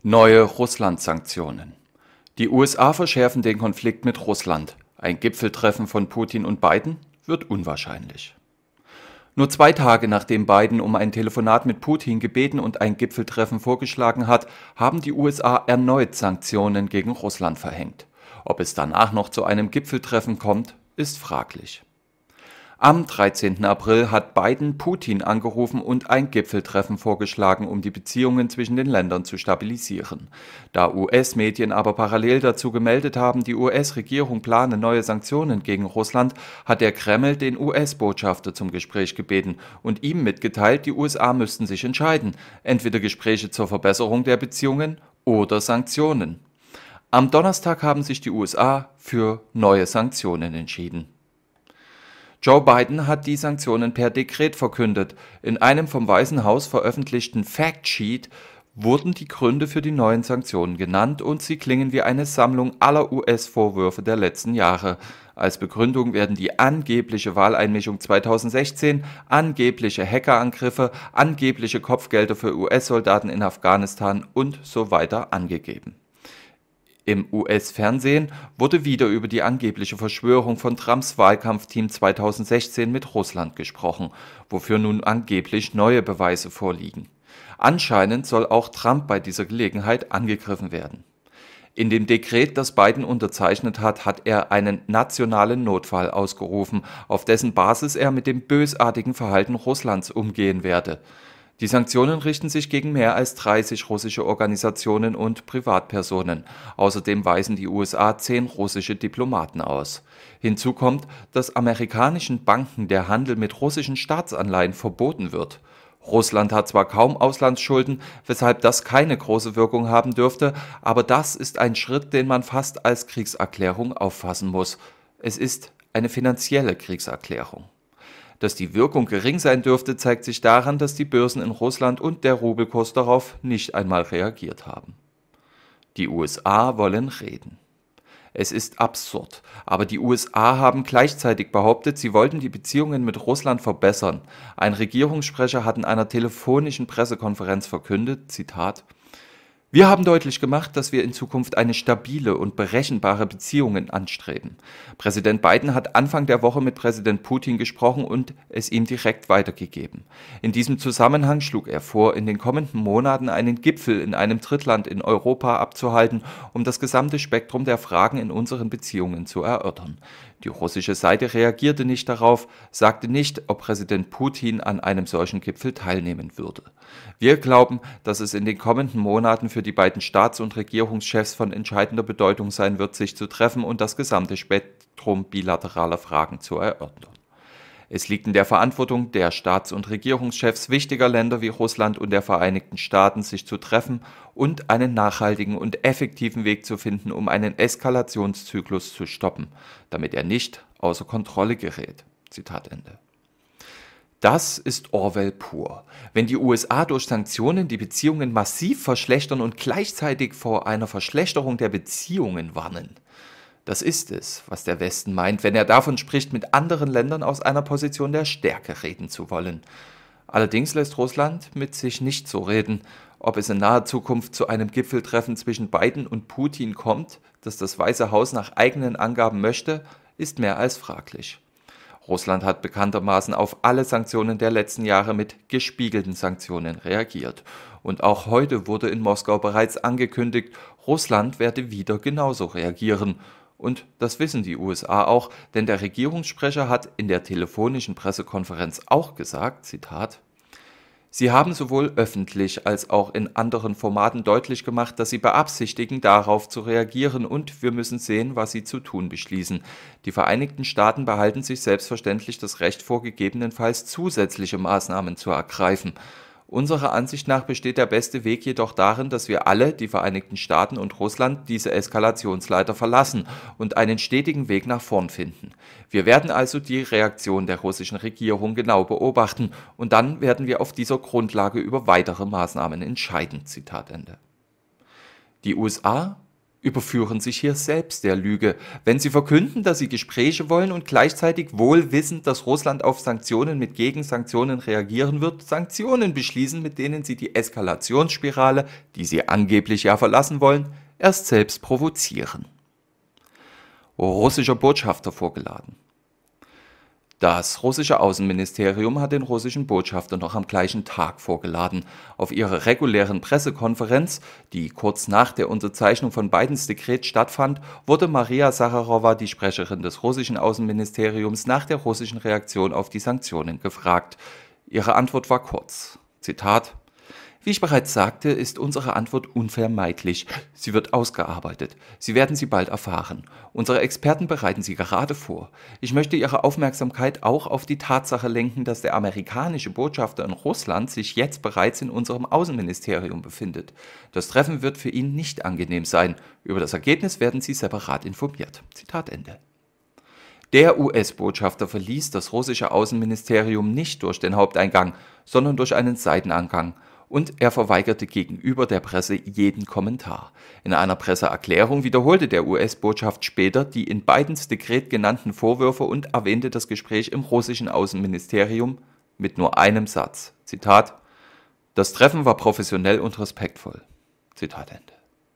Neue Russland-Sanktionen. Die USA verschärfen den Konflikt mit Russland. Ein Gipfeltreffen von Putin und Biden wird unwahrscheinlich. Nur 2 Tage nachdem Biden um ein Telefonat mit Putin gebeten und ein Gipfeltreffen vorgeschlagen hat, haben die USA erneut Sanktionen gegen Russland verhängt. Ob es danach noch zu einem Gipfeltreffen kommt, ist fraglich. Am 13. April hat Biden Putin angerufen und ein Gipfeltreffen vorgeschlagen, um die Beziehungen zwischen den Ländern zu stabilisieren. Da US-Medien aber parallel dazu gemeldet haben, die US-Regierung plane neue Sanktionen gegen Russland, hat der Kreml den US-Botschafter zum Gespräch gebeten und ihm mitgeteilt, die USA müssten sich entscheiden, entweder Gespräche zur Verbesserung der Beziehungen oder Sanktionen. Am Donnerstag haben sich die USA für neue Sanktionen entschieden. Joe Biden hat die Sanktionen per Dekret verkündet. In einem vom Weißen Haus veröffentlichten Factsheet wurden die Gründe für die neuen Sanktionen genannt und sie klingen wie eine Sammlung aller US-Vorwürfe der letzten Jahre. Als Begründung werden die angebliche Wahleinmischung 2016, angebliche Hackerangriffe, angebliche Kopfgelder für US-Soldaten in Afghanistan und so weiter angegeben. Im US-Fernsehen wurde wieder über die angebliche Verschwörung von Trumps Wahlkampfteam 2016 mit Russland gesprochen, wofür nun angeblich neue Beweise vorliegen. Anscheinend soll auch Trump bei dieser Gelegenheit angegriffen werden. In dem Dekret, das Biden unterzeichnet hat, hat er einen nationalen Notfall ausgerufen, auf dessen Basis er mit dem bösartigen Verhalten Russlands umgehen werde. Die Sanktionen richten sich gegen mehr als 30 russische Organisationen und Privatpersonen. Außerdem weisen die USA 10 russische Diplomaten aus. Hinzu kommt, dass amerikanischen Banken der Handel mit russischen Staatsanleihen verboten wird. Russland hat zwar kaum Auslandsschulden, weshalb das keine große Wirkung haben dürfte, aber das ist ein Schritt, den man fast als Kriegserklärung auffassen muss. Es ist eine finanzielle Kriegserklärung. Dass die Wirkung gering sein dürfte, zeigt sich daran, dass die Börsen in Russland und der Rubelkurs darauf nicht einmal reagiert haben. Die USA wollen reden. Es ist absurd, aber die USA haben gleichzeitig behauptet, sie wollten die Beziehungen mit Russland verbessern. Ein Regierungssprecher hat in einer telefonischen Pressekonferenz verkündet, Zitat: Wir haben deutlich gemacht, dass wir in Zukunft eine stabile und berechenbare Beziehungen anstreben. Präsident Biden hat Anfang der Woche mit Präsident Putin gesprochen und es ihm direkt weitergegeben. In diesem Zusammenhang schlug er vor, in den kommenden Monaten einen Gipfel in einem Drittland in Europa abzuhalten, um das gesamte Spektrum der Fragen in unseren Beziehungen zu erörtern. Die russische Seite reagierte nicht darauf, sagte nicht, ob Präsident Putin an einem solchen Gipfel teilnehmen würde. Wir glauben, dass es in den kommenden Monaten für die beiden Staats- und Regierungschefs von entscheidender Bedeutung sein wird, sich zu treffen und das gesamte Spektrum bilateraler Fragen zu erörtern. Es liegt in der Verantwortung der Staats- und Regierungschefs wichtiger Länder wie Russland und der Vereinigten Staaten, sich zu treffen und einen nachhaltigen und effektiven Weg zu finden, um einen Eskalationszyklus zu stoppen, damit er nicht außer Kontrolle gerät. Zitat Ende. Das ist Orwell pur. Wenn die USA durch Sanktionen die Beziehungen massiv verschlechtern und gleichzeitig vor einer Verschlechterung der Beziehungen warnen. Das ist es, was der Westen meint, wenn er davon spricht, mit anderen Ländern aus einer Position der Stärke reden zu wollen. Allerdings lässt Russland mit sich nicht so reden. Ob es in naher Zukunft zu einem Gipfeltreffen zwischen Biden und Putin kommt, das das Weiße Haus nach eigenen Angaben möchte, ist mehr als fraglich. Russland hat bekanntermaßen auf alle Sanktionen der letzten Jahre mit gespiegelten Sanktionen reagiert. Und auch heute wurde in Moskau bereits angekündigt, Russland werde wieder genauso reagieren. Und das wissen die USA auch, denn der Regierungssprecher hat in der telefonischen Pressekonferenz auch gesagt, Zitat: Sie haben sowohl öffentlich als auch in anderen Formaten deutlich gemacht, dass Sie beabsichtigen, darauf zu reagieren, und wir müssen sehen, was Sie zu tun beschließen. Die Vereinigten Staaten behalten sich selbstverständlich das Recht vor, gegebenenfalls zusätzliche Maßnahmen zu ergreifen. Unserer Ansicht nach besteht der beste Weg jedoch darin, dass wir alle, die Vereinigten Staaten und Russland, diese Eskalationsleiter verlassen und einen stetigen Weg nach vorn finden. Wir werden also die Reaktion der russischen Regierung genau beobachten und dann werden wir auf dieser Grundlage über weitere Maßnahmen entscheiden. Zitat Ende. Die USA überführen sich hier selbst der Lüge, wenn sie verkünden, dass sie Gespräche wollen und gleichzeitig wohl wissend, dass Russland auf Sanktionen mit Gegensanktionen reagieren wird, Sanktionen beschließen, mit denen sie die Eskalationsspirale, die sie angeblich ja verlassen wollen, erst selbst provozieren. Russischer Botschafter vorgeladen. Das russische Außenministerium hat den russischen Botschafter noch am gleichen Tag vorgeladen. Auf ihrer regulären Pressekonferenz, die kurz nach der Unterzeichnung von Bidens Dekret stattfand, wurde Maria Sacharowa, die Sprecherin des russischen Außenministeriums, nach der russischen Reaktion auf die Sanktionen gefragt. Ihre Antwort war kurz. Zitat: Wie ich bereits sagte, ist unsere Antwort unvermeidlich. Sie wird ausgearbeitet. Sie werden sie bald erfahren. Unsere Experten bereiten sie gerade vor. Ich möchte Ihre Aufmerksamkeit auch auf die Tatsache lenken, dass der amerikanische Botschafter in Russland sich jetzt bereits in unserem Außenministerium befindet. Das Treffen wird für ihn nicht angenehm sein. Über das Ergebnis werden Sie separat informiert. Zitat Ende. Der US-Botschafter verließ das russische Außenministerium nicht durch den Haupteingang, sondern durch einen Seiteneingang. Und er verweigerte gegenüber der Presse jeden Kommentar. In einer Presseerklärung wiederholte der US-Botschafter später die in Bidens Dekret genannten Vorwürfe und erwähnte das Gespräch im russischen Außenministerium mit nur einem Satz. Zitat: Das Treffen war professionell und respektvoll. Zitat Ende.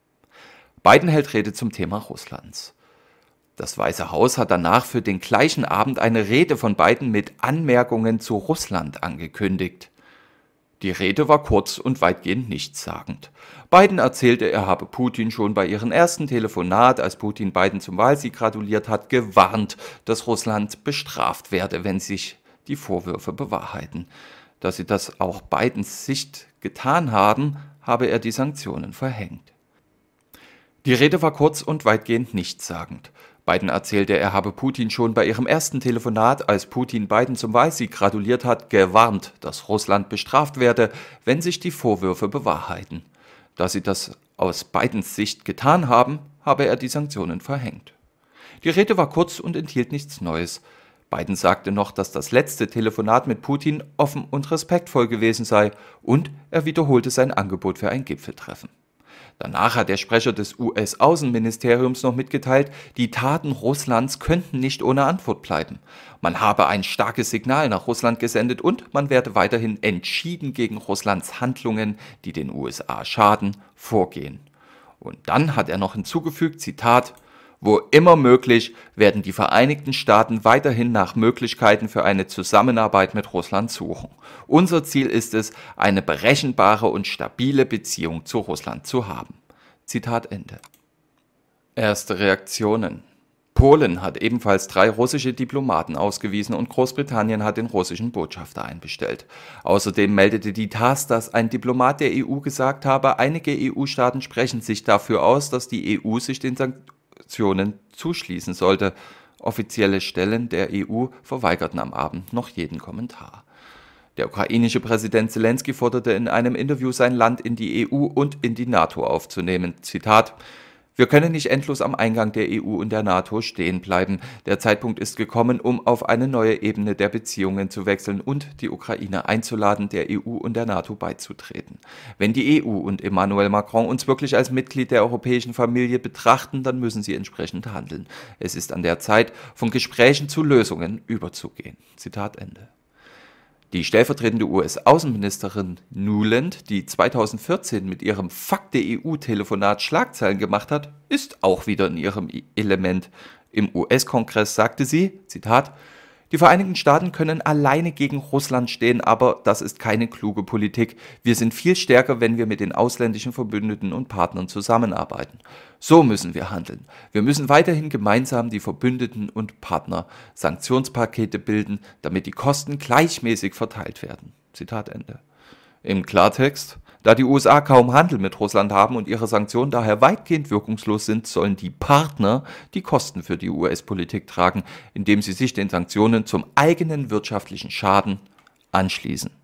Biden hält Rede zum Thema Russlands. Das Weiße Haus hat danach für den gleichen Abend eine Rede von Biden mit Anmerkungen zu Russland angekündigt. Die Rede war kurz und weitgehend nichtssagend. Biden erzählte, er habe Putin schon bei ihrem ersten Telefonat, als Putin Biden zum Wahlsieg gratuliert hat, gewarnt, dass Russland bestraft werde, wenn sich die Vorwürfe bewahrheiten. Da sie das auch Bidens Sicht getan haben, habe er die Sanktionen verhängt. Die Rede war kurz und weitgehend nichtssagend. Biden erzählte, er habe Putin schon bei ihrem ersten Telefonat, als Putin Biden zum Wahlsieg gratuliert hat, gewarnt, dass Russland bestraft werde, wenn sich die Vorwürfe bewahrheiten. Da sie das aus Bidens Sicht getan haben, habe er die Sanktionen verhängt. Die Rede war kurz und enthielt nichts Neues. Biden sagte noch, dass das letzte Telefonat mit Putin offen und respektvoll gewesen sei, und er wiederholte sein Angebot für ein Gipfeltreffen. Danach hat der Sprecher des US-Außenministeriums noch mitgeteilt, die Taten Russlands könnten nicht ohne Antwort bleiben. Man habe ein starkes Signal nach Russland gesendet und man werde weiterhin entschieden gegen Russlands Handlungen, die den USA schaden, vorgehen. Und dann hat er noch hinzugefügt, Zitat: Wo immer möglich, werden die Vereinigten Staaten weiterhin nach Möglichkeiten für eine Zusammenarbeit mit Russland suchen. Unser Ziel ist es, eine berechenbare und stabile Beziehung zu Russland zu haben. Zitat Ende. Erste Reaktionen. Polen hat ebenfalls 3 russische Diplomaten ausgewiesen und Großbritannien hat den russischen Botschafter einbestellt. Außerdem meldete die TASS, dass ein Diplomat der EU gesagt habe, einige EU-Staaten sprechen sich dafür aus, dass die EU sich den Sanktionen zuschließen sollte. Offizielle Stellen der EU verweigerten am Abend noch jeden Kommentar. Der ukrainische Präsident Zelensky forderte in einem Interview, sein Land in die EU und in die NATO aufzunehmen. Zitat: Wir können nicht endlos am Eingang der EU und der NATO stehen bleiben. Der Zeitpunkt ist gekommen, um auf eine neue Ebene der Beziehungen zu wechseln und die Ukraine einzuladen, der EU und der NATO beizutreten. Wenn die EU und Emmanuel Macron uns wirklich als Mitglied der europäischen Familie betrachten, dann müssen sie entsprechend handeln. Es ist an der Zeit, von Gesprächen zu Lösungen überzugehen. Zitat Ende. Die stellvertretende US-Außenministerin Nuland, die 2014 mit ihrem Fuck-the-EU-Telefonat Schlagzeilen gemacht hat, ist auch wieder in ihrem Element. Im US-Kongress sagte sie, Zitat: Die Vereinigten Staaten können alleine gegen Russland stehen, aber das ist keine kluge Politik. Wir sind viel stärker, wenn wir mit den ausländischen Verbündeten und Partnern zusammenarbeiten. So müssen wir handeln. Wir müssen weiterhin gemeinsam die Verbündeten und Partner Sanktionspakete bilden, damit die Kosten gleichmäßig verteilt werden. Zitat Ende. Im Klartext: Da die USA kaum Handel mit Russland haben und ihre Sanktionen daher weitgehend wirkungslos sind, sollen die Partner die Kosten für die US-Politik tragen, indem sie sich den Sanktionen zum eigenen wirtschaftlichen Schaden anschließen.